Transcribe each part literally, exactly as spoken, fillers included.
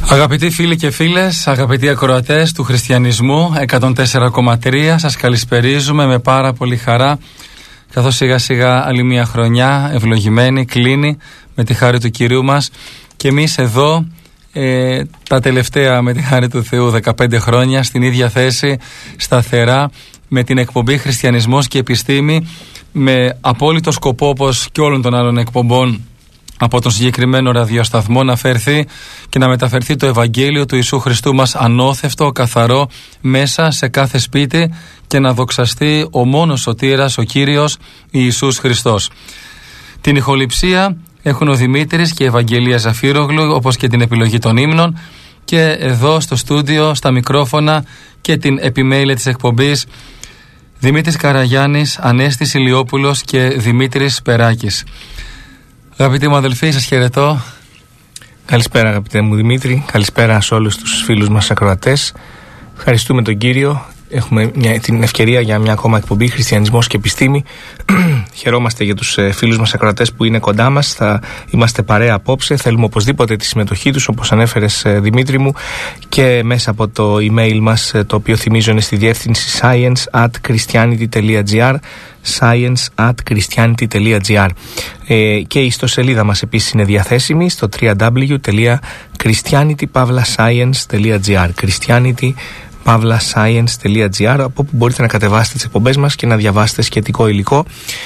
Αγαπητοί φίλοι και φίλες, αγαπητοί ακροατές του Χριστιανισμού εκατόν τέσσερα κόμμα τρία, σας καλησπερίζουμε με πάρα πολύ χαρά, καθώς σιγά σιγά άλλη μια χρονιά ευλογημένη κλείνει με τη χάρη του Κυρίου μας, και εμείς εδώ ε, τα τελευταία με τη χάρη του Θεού δεκαπέντε χρόνια στην ίδια θέση, σταθερά, με την εκπομπή Χριστιανισμός και Επιστήμη, με απόλυτο σκοπό, όπως και όλων των άλλων εκπομπών από τον συγκεκριμένο ραδιοσταθμό, να φέρθει και να μεταφερθεί το Ευαγγέλιο του Ιησού Χριστού μας ανώθευτο, καθαρό, μέσα σε κάθε σπίτι, και να δοξαστεί ο μόνος σωτήρας, ο Κύριος Ιησούς Χριστός. Την ηχοληψία έχουν ο Δημήτρης και η Ευαγγελία Ζαφύρογλου, όπως και την επιλογή των ύμνων, και εδώ στο στούντιο, στα μικρόφωνα και την επιμέλεια της εκπομπής, Δημήτρης Καραγιάννης, Ανέστης Ηλιόπουλος και Δημήτρης Περάκης. Αγαπητοί μου αδελφοί, σας χαιρετώ. Καλησπέρα αγαπητέ μου Δημήτρη, καλησπέρα σε όλους τους φίλους μας ακροατές. Ευχαριστούμε τον Κύριο. Έχουμε μια, την ευκαιρία για μια ακόμα εκπομπή Χριστιανισμός και Επιστήμη. Χαιρόμαστε για τους ε, φίλους μας ακροατές που είναι κοντά μας. Θα είμαστε παρέα απόψε. Θέλουμε οπωσδήποτε τη συμμετοχή τους, όπως ανέφερες ε, Δημήτρη μου, και μέσα από το email μας, ε, το οποίο θυμίζω είναι στη διεύθυνση science at christianity.gr science at christianity.gr ε, και η ιστοσελίδα μας επίσης είναι διαθέσιμη στο double-u double-u double-u τελεία christianity dash science τελεία gr christianity dash science τελεία gr, από όπου μπορείτε να κατεβάσετε τις εκπομπές μας και να διαβάσετε σχετικό υλικό.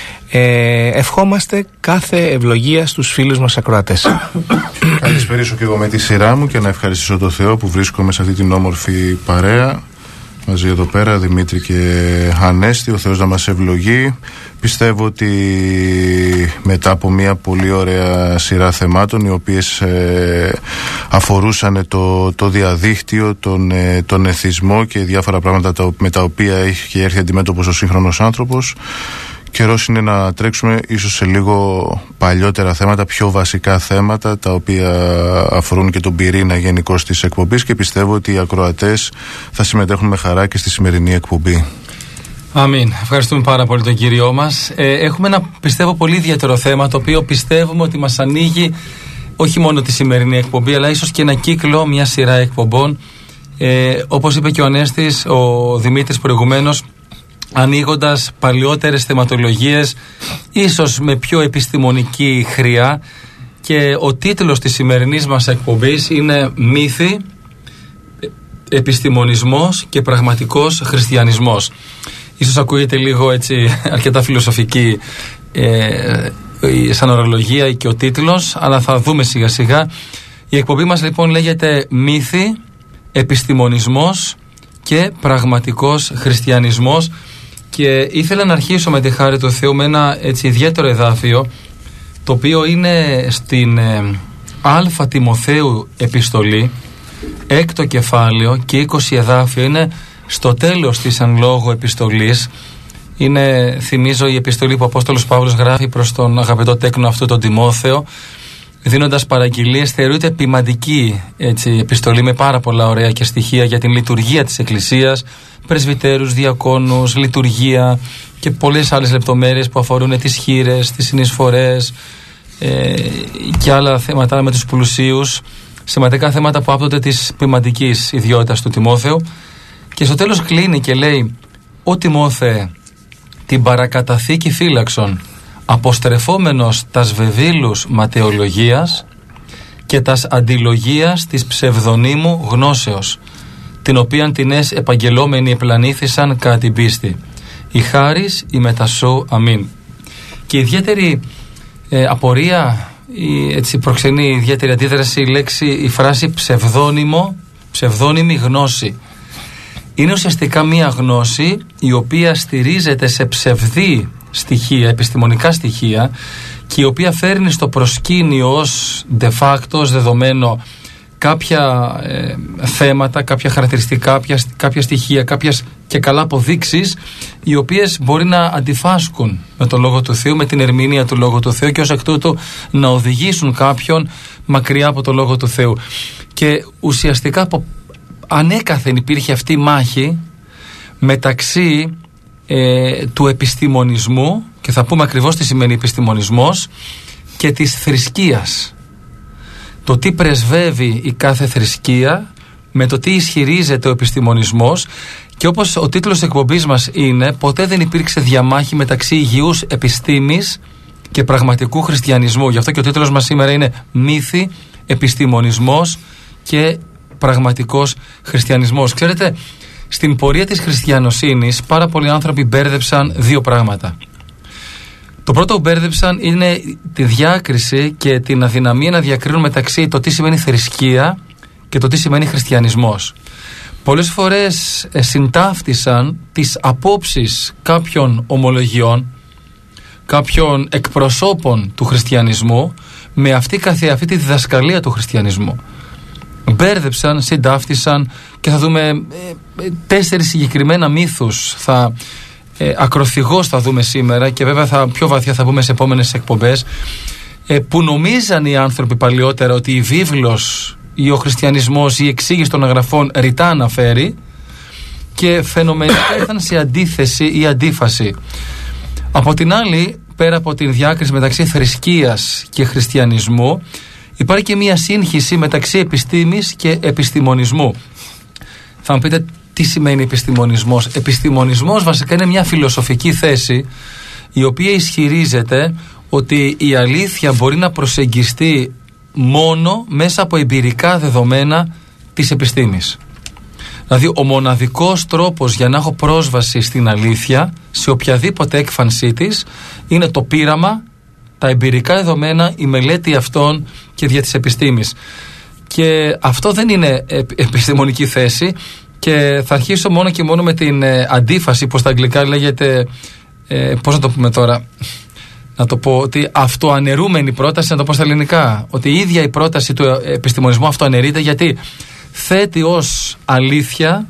Ε, ευχόμαστε κάθε ευλογία στους φίλους μας ακροατές. Καλησπερίσω και εγώ με τη σειρά μου και να ευχαριστήσω τον Θεό που βρίσκομαι σε αυτή την όμορφη παρέα μαζί εδώ πέρα, Δημήτρη και Ανέστη. Ο Θεός να μας ευλογεί. Πιστεύω ότι μετά από μια πολύ ωραία σειρά θεμάτων, οι οποίες ε, αφορούσαν το, το διαδίκτυο, τον, ε, τον εθισμό και διάφορα πράγματα τα, με τα οποία έχει έρθει αντιμέτωπος ο σύγχρονος άνθρωπος, καιρός είναι να τρέξουμε ίσως σε λίγο παλιότερα θέματα, πιο βασικά θέματα, τα οποία αφορούν και τον πυρήνα γενικώς της εκπομπής, και πιστεύω ότι οι ακροατές θα συμμετέχουν με χαρά και στη σημερινή εκπομπή. Αμήν. Ευχαριστούμε πάρα πολύ τον Κύριό μας. Ε, έχουμε ένα, πιστεύω, πολύ ιδιαίτερο θέμα, το οποίο πιστεύουμε ότι μας ανοίγει όχι μόνο τη σημερινή εκπομπή, αλλά ίσως και ένα κύκλο, μια σειρά εκπομπών. Ε, όπως είπε και ο Ανέστης, ο Δημήτρης προηγουμένως, ανοίγοντας παλιότερες θεματολογίες, ίσως με πιο επιστημονική χρειά, και ο τίτλος της σημερινής μας εκπομπής είναι «Μύθοι, επιστημονισμός και πραγματικός χριστιανισμός». Ίσως ακούγεται λίγο έτσι αρκετά φιλοσοφική ε, σαν ορολογία και ο τίτλος, αλλά θα δούμε σιγά σιγά. Η εκπομπή μας λοιπόν λέγεται «Μύθοι, επιστημονισμός και πραγματικός χριστιανισμός», και ήθελα να αρχίσω με τη χάρη του Θεού με ένα έτσι ιδιαίτερο εδάφιο, το οποίο είναι στην ε, Α Τιμοθέου επιστολή, έκτο κεφάλαιο και είκοσι εδάφιο. Είναι στο τέλος της εν λόγω επιστολής. Είναι, θυμίζω, η επιστολή που ο Απόστολος Παύλος γράφει προς τον αγαπητό τέκνο αυτού τον Τιμόθεο, δίνοντας παραγγελίες. Θεωρείται ποιμαντική έτσι, επιστολή, με πάρα πολλά ωραία και στοιχεία για την λειτουργία της Εκκλησίας, πρεσβυτέρους, διακόνους, λειτουργία και πολλές άλλες λεπτομέρειες που αφορούν τις χήρες, τις συνεισφορές ε, και άλλα θέματα με τους πλουσίους, σημαντικά θέματα που άπτονται της ποιμαντικής ιδιότητας του Τιμόθεου. Και στο τέλος κλείνει και λέει: «Ο Τιμόθε, την παρακαταθήκη φύλαξον, αποστρεφόμενος τας βεβήλους ματαιολογίας και τας αντιλογίας της ψευδονύμου γνώσεως, την οποίαν τινές επαγγελόμενοι επλανήθησαν κατά την πίστη. Η χάρις η μετασού. Αμήν». Και η ιδιαίτερη ε, απορία, η έτσι προξενεί ιδιαίτερη αντίδραση η λέξη, η φράση ψευδόνυμο, ψευδόνυμη γνώση. Είναι ουσιαστικά μία γνώση η οποία στηρίζεται σε ψευδή στοιχεία, επιστημονικά στοιχεία, και η οποία φέρνει στο προσκήνιο ως de facto, ως δεδομένο, κάποια ε, θέματα, κάποια χαρακτηριστικά, κάποια, κάποια στοιχεία, κάποιες και καλά αποδείξεις, οι οποίες μπορεί να αντιφάσκουν με το Λόγο του Θεού, με την ερμηνεία του Λόγου του Θεού, και ως εκ τούτου να οδηγήσουν κάποιον μακριά από το Λόγο του Θεού. Και ουσιαστικά από ανέκαθεν υπήρχε αυτή η μάχη μεταξύ ε, του επιστημονισμού, και θα πούμε ακριβώς τι σημαίνει επιστημονισμός, και της θρησκείας. το τι πρεσβεύει η κάθε θρησκεία, με το τι ισχυρίζεται ο επιστημονισμός, και όπως ο τίτλος της εκπομπής μας είναι, ποτέ δεν υπήρξε διαμάχη μεταξύ υγιούς επιστήμης και πραγματικού χριστιανισμού. Γι' αυτό και ο τίτλος μας σήμερα είναι «Μύθοι, επιστημονισμός και πραγματικός χριστιανισμός». Ξέρετε, στην πορεία της χριστιανοσύνης πάρα πολλοί άνθρωποι μπέρδεψαν δύο πράγματα. Το πρώτο που μπέρδεψαν είναι τη διάκριση και την αδυναμία να διακρίνουν μεταξύ το τι σημαίνει θρησκεία και το τι σημαίνει χριστιανισμός. Πολλές φορές ε, συντάφτισαν τις απόψεις κάποιων ομολογιών, κάποιων εκπροσώπων του χριστιανισμού με αυτή καθεαυτή τη διδασκαλία του χριστιανισμού. Μπέρδεψαν, συντάφτισαν, και θα δούμε ε, ε, τέσσερις συγκεκριμένα μύθους θα ε, ακροθυγώς θα δούμε σήμερα, και βέβαια θα, πιο βαθιά θα μπούμε σε επόμενες εκπομπές, ε, που νομίζαν οι άνθρωποι παλιότερα ότι η βίβλος ή ο χριστιανισμός ή η εξήγηση των αγραφών ρητά αναφέρει, και φαινομενικά ήρθαν σε αντίθεση ή αντίφαση. Από την άλλη, πέρα από την διάκριση μεταξύ θρησκείας και χριστιανισμού, υπάρχει και μια σύγχυση μεταξύ επιστήμης και επιστημονισμού. Θα μου πείτε, τι σημαίνει επιστημονισμός? Επιστημονισμός βασικά είναι μια φιλοσοφική θέση η οποία ισχυρίζεται ότι η αλήθεια μπορεί να προσεγγιστεί μόνο μέσα από εμπειρικά δεδομένα της επιστήμης. Δηλαδή ο μοναδικός τρόπος για να έχω πρόσβαση στην αλήθεια σε οποιαδήποτε έκφανσή της είναι το πείραμα, τα εμπειρικά δεδομένα, η μελέτη αυτών και δια της επιστήμης. Και αυτό δεν είναι επιστημονική θέση, και θα αρχίσω μόνο και μόνο με την ε, αντίφαση που στα αγγλικά λέγεται, ε, πώς να το πούμε τώρα, να το πω, ότι αυτοαναιρούμενη πρόταση, να το πω στα ελληνικά, ότι η ίδια η πρόταση του επιστημονισμού αυτοαναιρείται, γιατί θέτει ως αλήθεια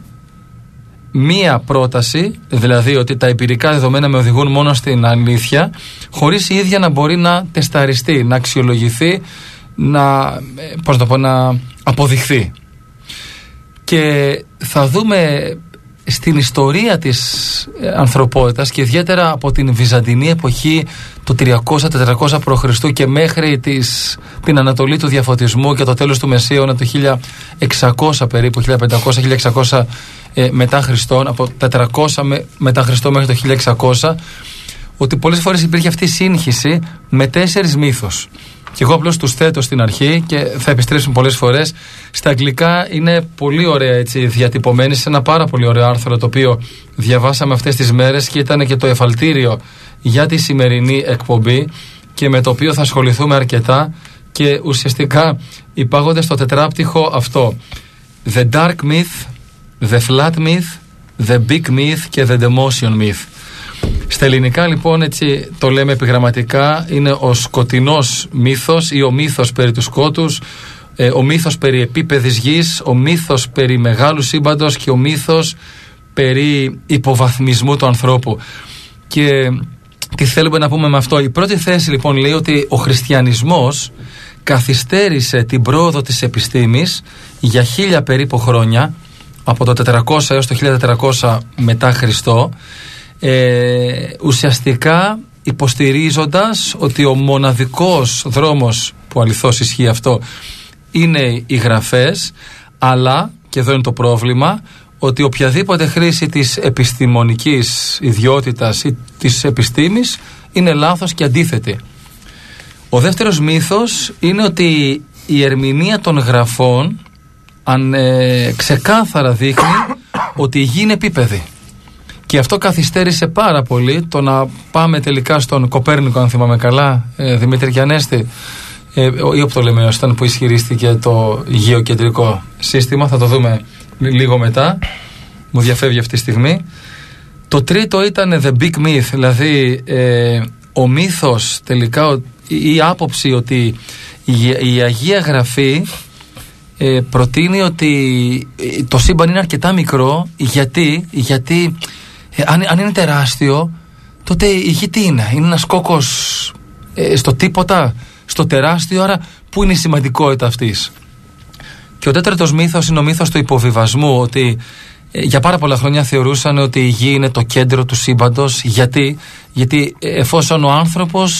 μία πρόταση, δηλαδή ότι τα εμπειρικά δεδομένα με οδηγούν μόνο στην αλήθεια, χωρίς η ίδια να μπορεί να τεσταριστεί, να αξιολογηθεί, να, πώς να το πω, να αποδειχθεί. Και θα δούμε στην ιστορία της ανθρωπότητας, και ιδιαίτερα από την Βυζαντινή εποχή του τριακόσια με τετρακόσια π.Χ. και μέχρι τις, την Ανατολή του Διαφωτισμού και το τέλος του Μεσαίωνα το χίλια εξακόσια περίπου, χίλια πεντακόσια με χίλια εξακόσια ε, μετά Χριστόν, από τετρακόσια με, μετά Χριστό μέχρι το χίλια εξακόσια, ότι πολλές φορές υπήρχε αυτή η σύγχυση με τέσσερις μύθους. Και εγώ απλώς τους θέτω στην αρχή και θα επιστρέψουν πολλές φορές. Στα αγγλικά είναι πολύ ωραία έτσι διατυπωμένοι σε ένα πάρα πολύ ωραίο άρθρο το οποίο διαβάσαμε αυτές τις μέρες, και ήταν και το εφαλτήριο για τη σημερινή εκπομπή, και με το οποίο θα ασχοληθούμε αρκετά, και ουσιαστικά υπάγονται στο τετράπτυχο αυτό: The Dark Myth, The Flat Myth, The Big Myth και The Demotion Myth. Στα ελληνικά λοιπόν, έτσι το λέμε επιγραμματικά, είναι ο σκοτεινός μύθος ή ο μύθος περί του σκότους, ε, ο μύθος περί επίπεδης γης, ο μύθος περί μεγάλου σύμπαντος και ο μύθος περί υποβαθμισμού του ανθρώπου. Και τι θέλουμε να πούμε με αυτό? Η πρώτη θέση λοιπόν λέει ότι ο χριστιανισμός καθυστέρησε την πρόοδο της επιστήμης για χίλια περίπου χρόνια, από το τετρακόσια έως το χίλια τετρακόσια μετά Χριστό, Ε, ουσιαστικά υποστηρίζοντας ότι ο μοναδικός δρόμος, που αληθώς ισχύει αυτό, είναι οι γραφές, αλλά, και εδώ είναι το πρόβλημα, ότι οποιαδήποτε χρήση της επιστημονικής ιδιότητας ή της επιστήμης είναι λάθος και αντίθετη. Ο δεύτερος μύθος είναι ότι η ερμηνεία των γραφών αν, ε, ξεκάθαρα δείχνει ότι η γη είναι επίπεδη. Και αυτό καθυστέρησε πάρα πολύ το να πάμε τελικά στον Κοπέρνικο, αν θυμάμαι καλά, ε, Δημήτρη και Ανέστη, ε, ή ο Πτολεμαίος ήταν που ισχυρίστηκε το γεωκεντρικό σύστημα. Θα το δούμε λίγο μετά, μου διαφεύγει αυτή τη στιγμή. Το τρίτο ήταν the big myth, δηλαδή ε, ο μύθος τελικά, η άποψη ότι η, η Αγία Γραφή ε, προτείνει ότι το σύμπαν είναι αρκετά μικρό. Γιατί, γιατί ε, αν, αν είναι τεράστιο, τότε η γη τι είναι? Είναι ένας κόκκος ε, στο τίποτα, στο τεράστιο, άρα πού είναι η σημαντικότητα αυτής? Και ο τέταρτος μύθος είναι ο μύθος του υποβιβασμού, ότι ε, για πάρα πολλά χρόνια θεωρούσαν ότι η γη είναι το κέντρο του σύμπαντος. Γιατί, γιατί εφόσον ο άνθρωπος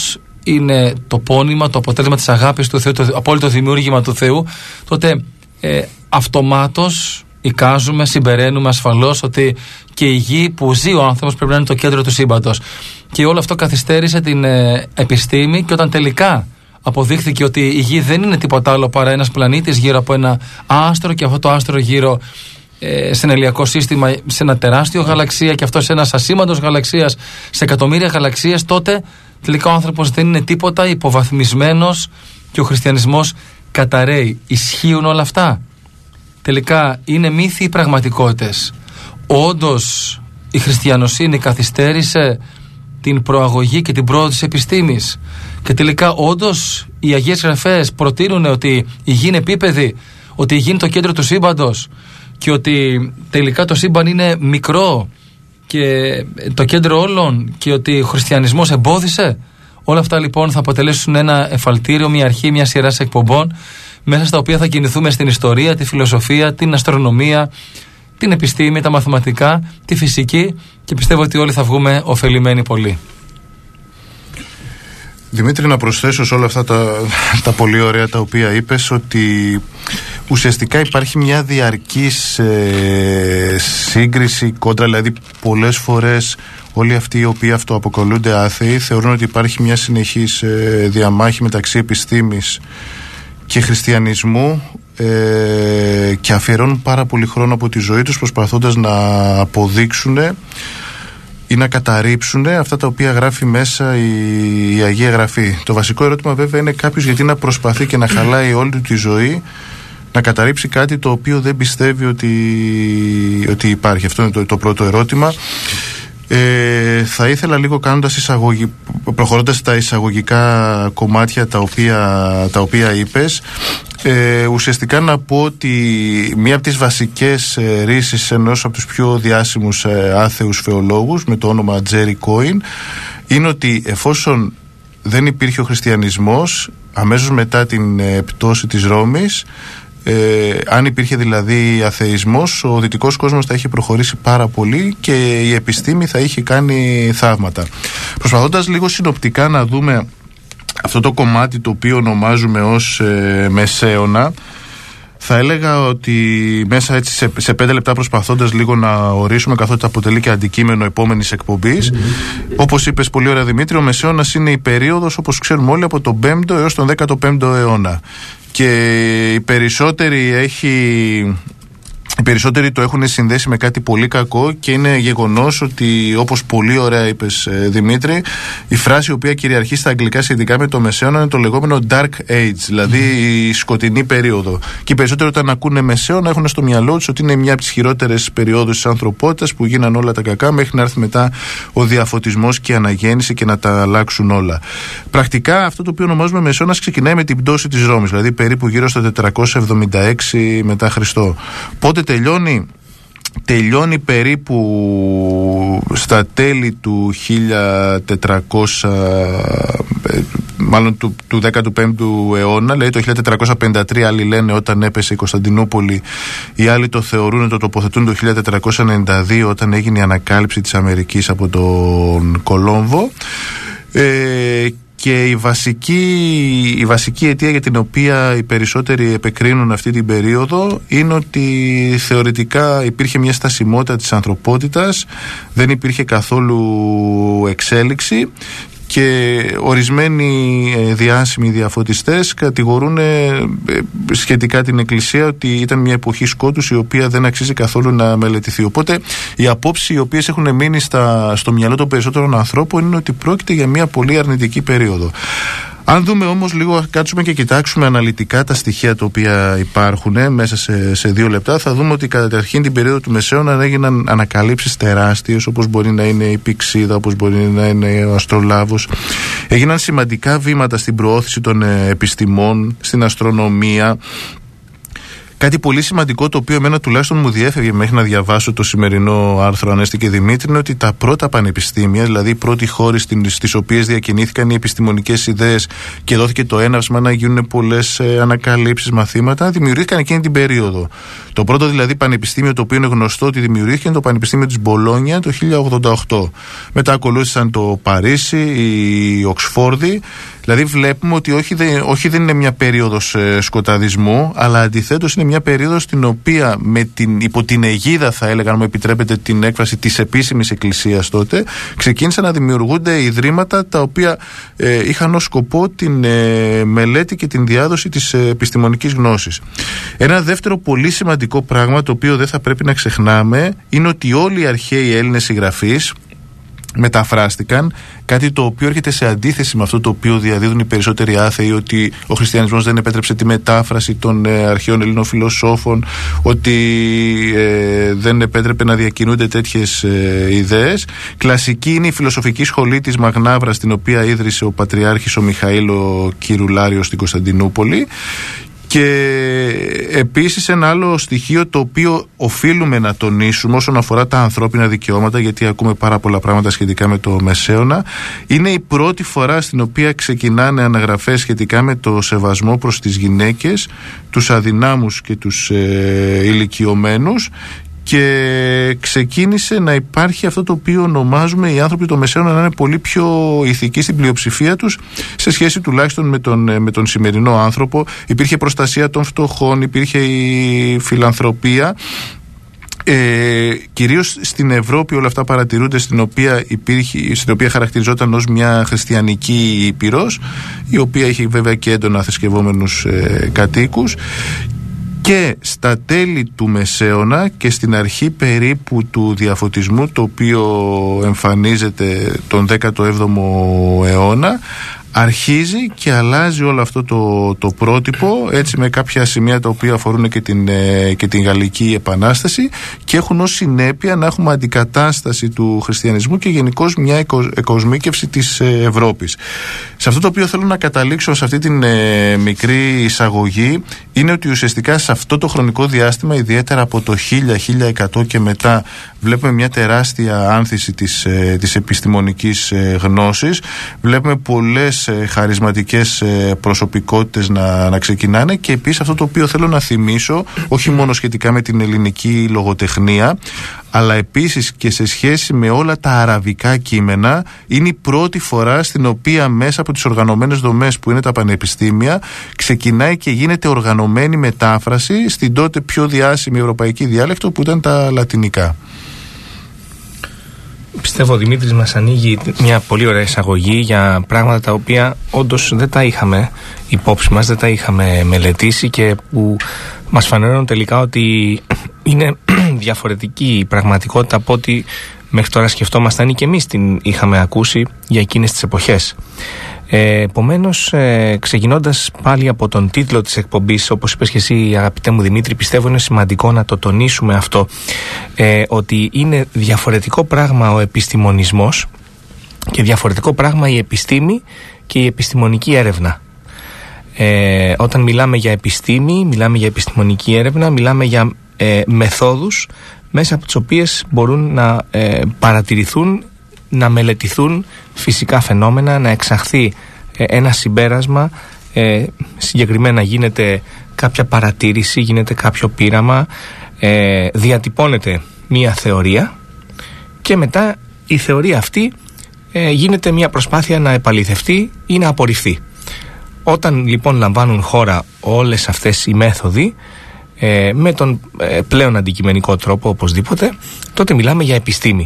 είναι το πόνημα, το αποτέλεσμα της αγάπης του Θεού, το απόλυτο δημιούργημα του Θεού, τότε ε, αυτομάτως εικάζουμε, συμπεραίνουμε ασφαλώς ότι και η γη που ζει ο άνθρωπος πρέπει να είναι το κέντρο του σύμπαντος. Και όλο αυτό καθυστέρησε την ε, επιστήμη, και όταν τελικά αποδείχθηκε ότι η γη δεν είναι τίποτα άλλο παρά ένας πλανήτης γύρω από ένα άστρο, και αυτό το άστρο γύρω ε, σε ένα ηλιακό σύστημα, σε ένα τεράστιο γαλαξία, και αυτό σε ένας ασήμαντος γαλαξίας, σε εκατομμύρια γαλαξίες, τότε τελικά ο άνθρωπος δεν είναι τίποτα, υποβαθμισμένος, και ο χριστιανισμός καταραίει. Ισχύουν όλα αυτά? Τελικά είναι μύθοι ή πραγματικότητες? Όντως η χριστιανοσύνη καθυστέρησε την προαγωγή και την πρόοδο της επιστήμης, και τελικά όντως οι Αγίες Γραφές προτείνουν ότι η γη είναι επίπεδη, ότι η γη είναι το κέντρο του σύμπαντος, και ότι τελικά το σύμπαν είναι μικρό και το κέντρο όλων, και ότι ο χριστιανισμός εμπόδισε? Όλα αυτά λοιπόν θα αποτελέσουν ένα εφαλτήριο, μια αρχή μια σειράς εκπομπών, μέσα στα οποία θα κινηθούμε στην ιστορία, τη φιλοσοφία, την αστρονομία, την επιστήμη, τα μαθηματικά, τη φυσική, και πιστεύω ότι όλοι θα βγούμε ωφελημένοι πολύ. Δημήτρη, να προσθέσω σε όλα αυτά τα, τα πολύ ωραία τα οποία είπες, ότι ουσιαστικά υπάρχει μια διαρκής ε, σύγκριση, κόντρα, δηλαδή πολλές φορές όλοι αυτοί οι οποίοι αυτοαποκαλούνται άθεοι θεωρούν ότι υπάρχει μια συνεχής ε, διαμάχη μεταξύ επιστήμης και χριστιανισμού, ε, και αφιερώνουν πάρα πολύ χρόνο από τη ζωή τους προσπαθώντας να αποδείξουν ή να καταρρύψουν αυτά τα οποία γράφει μέσα η, η Αγία Γραφή. Το βασικό ερώτημα βέβαια είναι κάποιος γιατί να προσπαθεί και να χαλάει όλη του τη ζωή να καταρρύψει κάτι το οποίο δεν πιστεύει ότι, ότι υπάρχει. Αυτό είναι το, το πρώτο ερώτημα. Ε, θα ήθελα λίγο κάνοντας εισαγωγή, προχωρώντας τα εισαγωγικά κομμάτια τα οποία, τα οποία είπες, ε, ουσιαστικά να πω ότι μία από τις βασικές ε, ρίσεις ενός από τους πιο διάσημους ε, άθεους φεολόγους με το όνομα Τζέρι Κόιν είναι ότι εφόσον δεν υπήρχε ο χριστιανισμός αμέσως μετά την ε, πτώση της Ρώμης, Ε, αν υπήρχε δηλαδή αθεϊσμός, ο δυτικός κόσμος θα είχε προχωρήσει πάρα πολύ και η επιστήμη θα είχε κάνει θαύματα. Προσπαθώντας λίγο συνοπτικά να δούμε αυτό το κομμάτι το οποίο ονομάζουμε ως ε, μεσαίωνα, θα έλεγα ότι μέσα έτσι σε, σε πέντε λεπτά, προσπαθώντας λίγο να ορίσουμε, καθότι αποτελεί και αντικείμενο επόμενης εκπομπής, mm-hmm. όπως είπες πολύ ωραία Δημήτρη, ο μεσαίωνας είναι η περίοδος, όπως ξέρουμε όλοι, από τον πέμπτο έως τον δέκατο πέμπτο αιώνα. Και οι περισσότεροι, έχει, οι περισσότεροι το έχουν συνδέσει με κάτι πολύ κακό, και είναι γεγονός ότι, όπως πολύ ωραία είπες Δημήτρη, η φράση η οποία κυριαρχεί στα αγγλικά σχετικά με το μεσαίωνα είναι το λεγόμενο Dark Age, δηλαδή mm. η σκοτεινή περίοδο. Και οι περισσότεροι όταν ακούνε μεσαίωνα έχουν στο μυαλό τους ότι είναι μια από τις χειρότερες περιόδους της ανθρωπότητας που γίναν όλα τα κακά μέχρι να έρθει μετά ο διαφωτισμός και η αναγέννηση και να τα αλλάξουν όλα. Πρακτικά αυτό το οποίο ονομάζουμε μεσαίωνας ξεκινάει με την πτώση της Ρώμης, δηλαδή περίπου γύρω στο τετρακόσια εβδομήντα έξι μετά Χριστό. Πότε τελειώνει? Τελειώνει περίπου στα τέλη του χίλια τετρακόσια, μάλλον του, του δέκατου πέμπτου αιώνα, δηλαδή το χίλια τετρακόσια πενήντα τρία, άλλοι λένε όταν έπεσε η Κωνσταντινούπολη, οι άλλοι το θεωρούν, το τοποθετούν το χίλια τετρακόσια ενενήντα δύο, όταν έγινε η ανακάλυψη της Αμερικής από τον Κολόμβο. ε, Και η βασική, η βασική αιτία για την οποία οι περισσότεροι επεκρίνουν αυτή την περίοδο είναι ότι θεωρητικά υπήρχε μια στασιμότητα της ανθρωπότητας, δεν υπήρχε καθόλου εξέλιξη, και ορισμένοι ε, διάσημοι διαφωτιστές κατηγορούν ε, σχετικά την Εκκλησία ότι ήταν μια εποχή σκότους η οποία δεν αξίζει καθόλου να μελετηθεί. Οπότε οι απόψεις οι οποίες έχουν μείνει στα, στο μυαλό των περισσότερων ανθρώπων είναι ότι πρόκειται για μια πολύ αρνητική περίοδο. Αν δούμε όμως λίγο, κάτσουμε και κοιτάξουμε αναλυτικά τα στοιχεία τα οποία υπάρχουν ε, μέσα σε, σε δύο λεπτά, θα δούμε ότι καταρχήν την περίοδο του Μεσαίωνα έγιναν ανακαλύψεις τεράστιες, όπως μπορεί να είναι η Πυξίδα, όπως μπορεί να είναι ο Αστρολάβος. Έγιναν σημαντικά βήματα στην προώθηση των ε, επιστημών, στην αστρονομία. Κάτι πολύ σημαντικό, το οποίο εμένα τουλάχιστον μου διέφευγε μέχρι να διαβάσω το σημερινό άρθρο Ανέστη και Δημήτρη, είναι ότι τα πρώτα πανεπιστήμια, δηλαδή οι πρώτοι χώροι στις οποίες διακινήθηκαν οι επιστημονικές ιδέες και δόθηκε το έναυσμα να γίνουν πολλές ε, ανακαλύψεις, μαθήματα, δημιουργήθηκαν εκείνη την περίοδο. Το πρώτο δηλαδή πανεπιστήμιο το οποίο είναι γνωστό ότι δημιουργήθηκε είναι το Πανεπιστήμιο της Μπολόνια το χίλια ογδόντα οκτώ. Μετά ακολούθησαν το Παρίσι, η Οξφόρδη. Δηλαδή βλέπουμε ότι όχι, δε, όχι δεν είναι μια περίοδος ε, σκοταδισμού, αλλά αντιθέτως είναι μια περίοδος στην οποία με την, υπό την αιγίδα, θα έλεγα, αν μου επιτρέπετε την έκφραση, της επίσημης εκκλησίας τότε, ξεκίνησαν να δημιουργούνται ιδρύματα τα οποία ε, είχαν ως σκοπό την ε, μελέτη και την διάδοση της ε, επιστημονικής γνώσης. Ένα δεύτερο πολύ σημαντικό πράγμα, το οποίο δεν θα πρέπει να ξεχνάμε, είναι ότι όλοι οι αρχαίοι Έλληνες συγγραφείς μεταφράστηκαν, κάτι το οποίο έρχεται σε αντίθεση με αυτό το οποίο διαδίδουν οι περισσότεροι άθεοι, ότι ο χριστιανισμός δεν επέτρεψε τη μετάφραση των ε, αρχαίων Ελλήνων φιλοσόφων, ότι ε, δεν επέτρεπε να διακινούνται τέτοιες ε, ιδέες. Κλασική είναι η φιλοσοφική σχολή της Μαγνάβρας, την οποία ίδρυσε ο Πατριάρχης ο Μιχαήλ ο Κυρουλάριος στην Κωνσταντινούπολη. Και επίσης ένα άλλο στοιχείο το οποίο οφείλουμε να τονίσουμε όσον αφορά τα ανθρώπινα δικαιώματα, γιατί ακούμε πάρα πολλά πράγματα σχετικά με το Μεσαίωνα, είναι η πρώτη φορά στην οποία ξεκινάνε αναγραφές σχετικά με το σεβασμό προς τις γυναίκες, τους αδυνάμους και τους ε, ηλικιωμένους, και ξεκίνησε να υπάρχει αυτό το οποίο ονομάζουμε οι άνθρωποι του Μεσαίωνα να είναι πολύ πιο ηθικοί στην πλειοψηφία τους σε σχέση τουλάχιστον με τον, με τον σημερινό άνθρωπο. Υπήρχε προστασία των φτωχών, υπήρχε η φιλανθρωπία. Ε, κυρίως στην Ευρώπη όλα αυτά παρατηρούνται, στην οποία, υπήρχε, στην οποία χαρακτηριζόταν ως μια χριστιανική ήπειρος, η οποία είχε βέβαια και έντονα θρησκευόμενους ε, κατοίκους. Και στα τέλη του Μεσαίωνα και στην αρχή περίπου του διαφωτισμού, το οποίο εμφανίζεται τον δέκατο έβδομο αιώνα, αρχίζει και αλλάζει όλο αυτό το, το πρότυπο, έτσι, με κάποια σημεία τα οποία αφορούν και την, ε, και την Γαλλική Επανάσταση, και έχουν ως συνέπεια να έχουμε αντικατάσταση του χριστιανισμού και γενικώς μια εκο, εκοσμίκευση της ε, Ευρώπης. Σε αυτό το οποίο θέλω να καταλήξω σε αυτή την ε, μικρή εισαγωγή είναι ότι ουσιαστικά σε αυτό το χρονικό διάστημα, ιδιαίτερα από το χίλια με χίλια εκατό και μετά, βλέπουμε μια τεράστια άνθηση της, ε, της επιστημονικής ε, γνώσης. Βλέπουμε πολλές χαρισματικές προσωπικότητες να, να ξεκινάνε, και επίσης αυτό το οποίο θέλω να θυμίσω, όχι μόνο σχετικά με την ελληνική λογοτεχνία, αλλά επίσης και σε σχέση με όλα τα αραβικά κείμενα, είναι η πρώτη φορά στην οποία μέσα από τις οργανωμένες δομές που είναι τα πανεπιστήμια ξεκινάει και γίνεται οργανωμένη μετάφραση στην τότε πιο διάσημη ευρωπαϊκή διάλεκτο που ήταν τα λατινικά. Πιστεύω ο Δημήτρης μας ανοίγει μια πολύ ωραία εισαγωγή για πράγματα τα οποία όντως δεν τα είχαμε υπόψη μας, δεν τα είχαμε μελετήσει, και που μας φανερώνουν τελικά ότι είναι διαφορετική η πραγματικότητα από ό,τι μέχρι τώρα σκεφτόμασταν ή και εμείς την είχαμε ακούσει για εκείνες τις εποχές. Ε, επομένως, ε, ξεκινώντας πάλι από τον τίτλο της εκπομπής, όπως είπες και εσύ αγαπητέ μου Δημήτρη, πιστεύω είναι σημαντικό να το τονίσουμε αυτό, ε, ότι είναι διαφορετικό πράγμα ο επιστημονισμός και διαφορετικό πράγμα η επιστήμη και η επιστημονική έρευνα. Ε, όταν μιλάμε για επιστήμη, μιλάμε για επιστημονική έρευνα, μιλάμε για ε, μεθόδους μέσα από τις οποίες μπορούν να ε, παρατηρηθούν, να μελετηθούν φυσικά φαινόμενα, να εξαχθεί ε, ένα συμπέρασμα, ε, συγκεκριμένα γίνεται κάποια παρατήρηση, γίνεται κάποιο πείραμα, ε, διατυπώνεται μία θεωρία, και μετά η θεωρία αυτή ε, γίνεται μία προσπάθεια να επαληθευτεί ή να απορριφθεί. Όταν λοιπόν λαμβάνουν χώρα όλες αυτές οι μέθοδοι ε, με τον ε, πλέον αντικειμενικό τρόπο οπωσδήποτε, τότε μιλάμε για επιστήμη.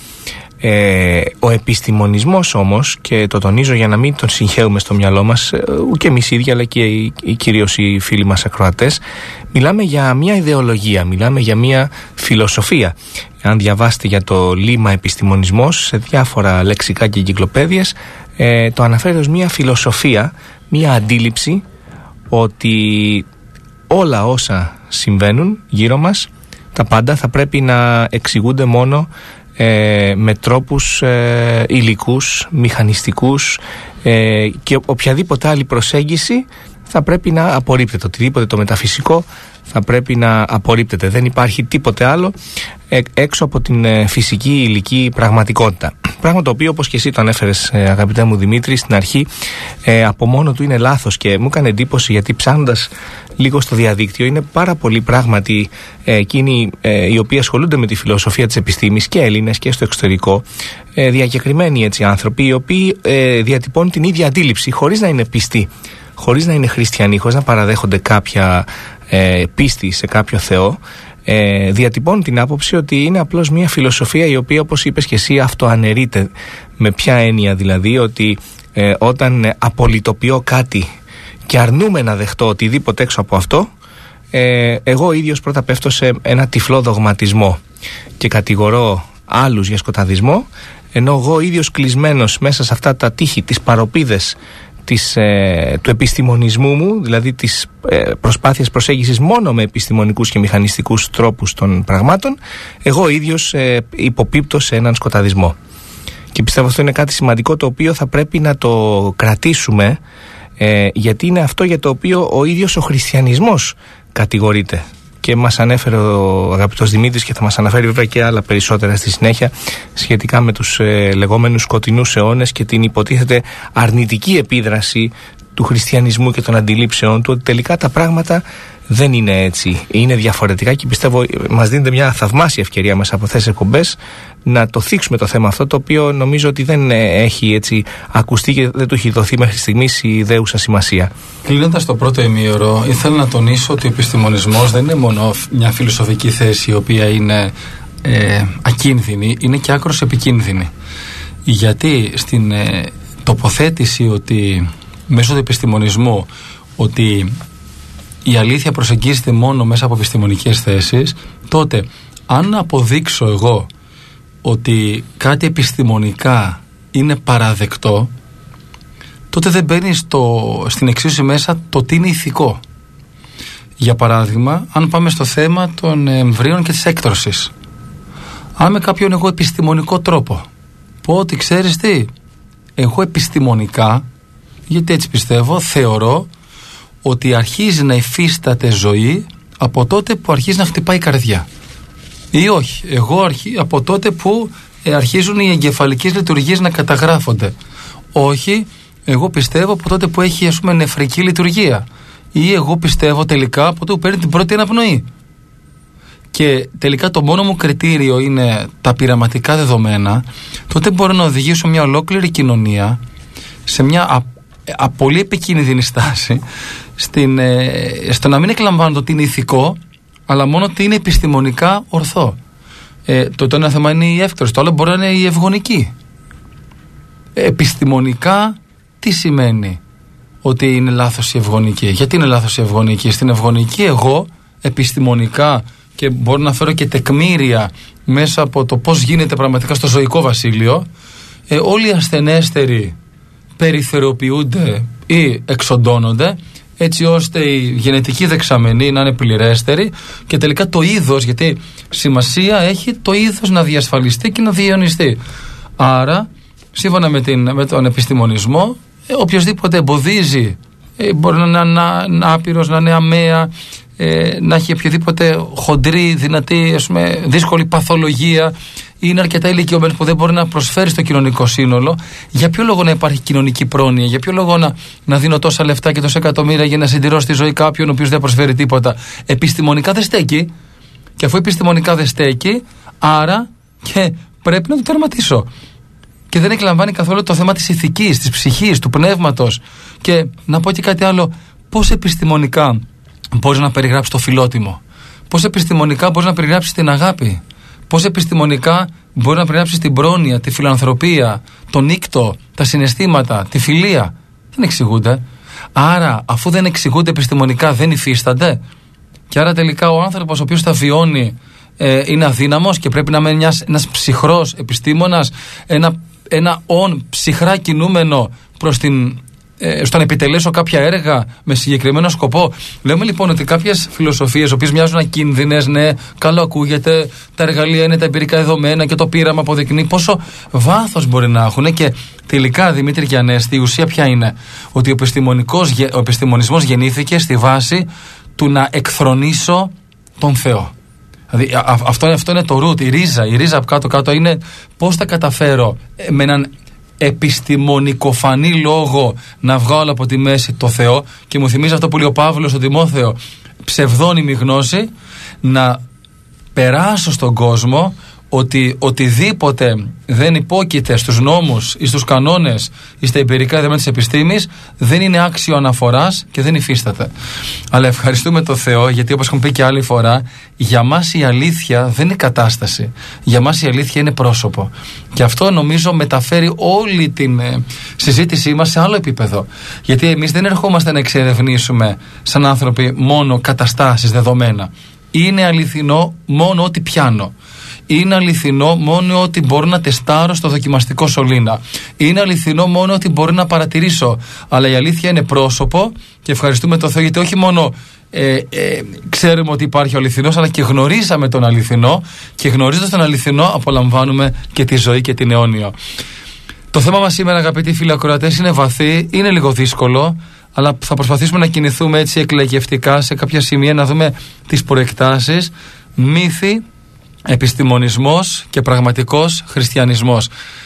Ε, ο επιστημονισμός όμως, και το τονίζω για να μην τον συγχαίουμε στο μυαλό μας ούτε εμείς ίδιοι αλλά και οι, οι, κυρίως οι φίλοι μας ακροατές, μιλάμε για μια ιδεολογία, μιλάμε για μια φιλοσοφία. Αν διαβάσετε για το λίμα επιστημονισμός σε διάφορα λεξικά και εγκυκλοπαίδειες, ε, το αναφέρει ως μια φιλοσοφία, μια αντίληψη ότι όλα όσα συμβαίνουν γύρω μας, τα πάντα θα πρέπει να εξηγούνται μόνο Ε, με τρόπους ε, υλικούς, μηχανιστικούς, ε, και οποιαδήποτε άλλη προσέγγιση θα πρέπει να απορρίπτεται. Οτιδήποτε το μεταφυσικό θα πρέπει να απορρίπτεται. Δεν υπάρχει τίποτε άλλο έξω από την φυσική υλική πραγματικότητα. Πράγμα το οποίο, όπως και εσύ το ανέφερες, αγαπητέ μου Δημήτρη, στην αρχή από μόνο του είναι λάθος, και μου έκανε εντύπωση, γιατί ψάχνοντας λίγο στο διαδίκτυο είναι πάρα πολλοί πράγματι εκείνοι οι οποίοι ασχολούνται με τη φιλοσοφία της επιστήμης, και Έλληνες και στο εξωτερικό, διακεκριμένοι έτσι άνθρωποι, οι οποίοι διατυπώνουν την ίδια αντίληψη χωρίς να είναι πιστοί, χωρίς να είναι χριστιανοί, χωρίς να παραδέχονται κάποια ε, πίστη σε κάποιο Θεό, ε, διατυπώνουν την άποψη ότι είναι απλώς μια φιλοσοφία η οποία, όπως είπες και εσύ, αυτοαναιρείται. Με ποια έννοια δηλαδή? Ότι ε, όταν απολυτοποιώ κάτι και αρνούμε να δεχτώ οτιδήποτε έξω από αυτό, ε, εγώ ίδιος πρώτα πέφτω σε ένα τυφλό δογματισμό και κατηγορώ άλλους για σκοταδισμό, ενώ εγώ ίδιος κλεισμένος μέσα σε αυτά τα τείχη, τις παροπίδες της, ε, του επιστημονισμού μου, δηλαδή της ε, προσπάθειας προσέγγισης μόνο με επιστημονικούς και μηχανιστικούς τρόπους των πραγμάτων, εγώ ίδιος ε, υποπίπτω σε έναν σκοταδισμό. Και πιστεύω αυτό είναι κάτι σημαντικό, το οποίο θα πρέπει να το κρατήσουμε, ε, γιατί είναι αυτό για το οποίο ο ίδιος ο χριστιανισμός κατηγορείται. Και μας ανέφερε ο αγαπητός Δημήτρης, και θα μας αναφέρει βέβαια και άλλα περισσότερα στη συνέχεια, σχετικά με τους ε, λεγόμενους σκοτεινούς αιώνες και την υποτίθεται αρνητική επίδραση του χριστιανισμού και των αντιλήψεων του, ότι τελικά τα πράγματα δεν είναι έτσι, είναι διαφορετικά, και πιστεύω μας δίνεται μια θαυμάσια ευκαιρία μέσα από αυτές τις εκπομπές να το θίξουμε το θέμα αυτό, το οποίο νομίζω ότι δεν έχει έτσι ακουστεί και δεν του έχει δοθεί μέχρι στιγμής η ιδέουσα σημασία. Κλείνοντας το πρώτο ημίωρο, ήθελα να τονίσω ότι ο επιστημονισμός δεν είναι μόνο μια φιλοσοφική θέση η οποία είναι ε, ακίνδυνη, είναι και άκρως επικίνδυνη. Γιατί στην ε, τοποθέτηση ότι μέσω του επιστημονισμού ότι η αλήθεια προσεγγίζεται μόνο μέσα από επιστημονικές θέσεις, τότε αν αποδείξω εγώ ότι κάτι επιστημονικά είναι παραδεκτό, τότε δεν μπαίνει στο, στην εξίσωση μέσα το τι είναι ηθικό. Για παράδειγμα, αν πάμε στο θέμα των εμβρίων και της έκτρωσης, αν με κάποιον εγώ επιστημονικό τρόπο πω ότι ξέρεις τι, εγώ επιστημονικά, γιατί έτσι πιστεύω, θεωρώ ότι αρχίζει να υφίσταται ζωή από τότε που αρχίζει να χτυπάει η καρδιά. Ή όχι, εγώ αρχι, από τότε που ε, αρχίζουν οι εγκεφαλικές λειτουργίες να καταγράφονται. Όχι, εγώ πιστεύω από τότε που έχει, ας πούμε, νεφρική λειτουργία. Ή εγώ πιστεύω τελικά από τότε που παίρνει την πρώτη αναπνοή. Και τελικά το μόνο μου κριτήριο είναι τα πειραματικά δεδομένα, τότε μπορώ να οδηγήσω μια ολόκληρη κοινωνία σε μια α, α, πολύ επικίνδυνη στάση, στην, ε, στο να μην εκλαμβάνω ότι είναι ηθικό, αλλά μόνο ότι είναι επιστημονικά ορθό. Ε, το, το ένα θέμα είναι η εύκτρωση, το άλλο μπορεί να είναι η ευγονική. Επιστημονικά τι σημαίνει ότι είναι λάθος η ευγονική? Γιατί είναι λάθος η ευγονική? Στην ευγονική εγώ επιστημονικά, και μπορώ να φέρω και τεκμήρια μέσα από το πώς γίνεται πραγματικά στο ζωικό βασίλειο, ε, όλοι οι ασθενέστεροι περιθωριοποιούνται ή εξοντώνονται, έτσι ώστε η γενετική δεξαμενή να είναι πληρέστερη, και τελικά το είδος, γιατί σημασία έχει το είδος να διασφαλιστεί και να διαιωνιστεί. Άρα, σύμφωνα με, την, με τον επιστημονισμό, ε, οποιοσδήποτε εμποδίζει, ε, μπορεί να είναι άπειρος, να είναι αμαία, ε, να έχει οποιοδήποτε χοντρή, δυνατή, ας πούμε, δύσκολη παθολογία, είναι αρκετά ηλικιωμένος που δεν μπορεί να προσφέρει στο κοινωνικό σύνολο. Για ποιο λόγο να υπάρχει κοινωνική πρόνοια? Για ποιο λόγο να, να δίνω τόσα λεφτά και τόσα εκατομμύρια για να συντηρώ τη ζωή κάποιον ο οποίος δεν προσφέρει τίποτα? Επιστημονικά δεν στέκει. Και αφού επιστημονικά δεν στέκει, άρα και πρέπει να το τερματίσω. Και δεν εκλαμβάνει καθόλου το θέμα της ηθικής, της ψυχής, του πνεύματος. Και να πω και κάτι άλλο. Πώς επιστημονικά μπορείς να περιγράψεις το φιλότιμο? Πώς επιστημονικά μπορείς να περιγράψεις την αγάπη? Πώς επιστημονικά μπορεί να περιγράψεις την πρόνοια, τη φιλανθρωπία, τον νύκτο, τα συναισθήματα, τη φιλία? Δεν εξηγούνται. Άρα, αφού δεν εξηγούνται επιστημονικά, δεν υφίστανται. Και άρα τελικά ο άνθρωπος ο οποίος τα βιώνει ε, είναι αδύναμος και πρέπει να είναι ένας, ένας ψυχρός επιστήμονας, ένα, ένα ον ψυχρά κινούμενο προς την ε, στο να επιτελέσω κάποια έργα με συγκεκριμένο σκοπό. Λέμε λοιπόν ότι κάποιες φιλοσοφίες, οι οποίες μοιάζουν ακίνδυνες, ναι, καλό ακούγεται, τα εργαλεία είναι τα εμπειρικά δεδομένα και το πείραμα αποδεικνύει πόσο βάθος μπορεί να έχουν. Και τελικά, Δημήτρη και Ανέστη, η ουσία ποια είναι? Ότι ο, επιστημονικός, ο επιστημονισμός γεννήθηκε στη βάση του να εκθρονήσω τον Θεό. Δηλαδή, α, αυτό, αυτό είναι το root, η ρίζα. Η ρίζα από κάτω-κάτω είναι πώς θα καταφέρω με έναν επιστημονικοφανή λόγο να βγάλω από τη μέση το Θεό. Και μου θυμίζει αυτό που λέει ο Παύλος στο Τιμόθεο, ψευδόνυμη γνώση, να περάσω στον κόσμο ότι οτιδήποτε δεν υπόκειται στους νόμους ή στους κανόνες ή στα εμπειρικά δεδομένα της επιστήμης δεν είναι άξιο αναφοράς και δεν υφίσταται. Αλλά ευχαριστούμε τον Θεό, γιατί όπως έχουμε πει και άλλη φορά, για μας η αλήθεια δεν είναι κατάσταση. Για μας η αλήθεια είναι πρόσωπο. Και αυτό νομίζω μεταφέρει όλη την ε, συζήτησή μας σε άλλο επίπεδο. Γιατί εμείς δεν ερχόμαστε να εξερευνήσουμε σαν άνθρωποι μόνο καταστάσεις, δεδομένα. Είναι αληθινό μόνο ότι πιάνω. Είναι αληθινό μόνο ότι μπορώ να τεστάρω στο δοκιμαστικό σωλήνα. Είναι αληθινό μόνο ότι μπορώ να παρατηρήσω. Αλλά η αλήθεια είναι πρόσωπο και ευχαριστούμε τον Θεό, γιατί όχι μόνο ε, ε, ξέρουμε ότι υπάρχει ο αληθινός, αλλά και γνωρίζαμε τον αληθινό, και γνωρίζοντας τον αληθινό απολαμβάνουμε και τη ζωή και την αιώνιο. Το θέμα μας σήμερα, αγαπητοί φίλοι ακροατές, είναι βαθύ, είναι λίγο δύσκολο, αλλά θα προσπαθήσουμε να κινηθούμε έτσι εκλεγευτικά σε κάποια σημεία, να δούμε τις προεκτάσεις, μύθοι, επιστημονισμός και πραγματικός χριστιανισμός.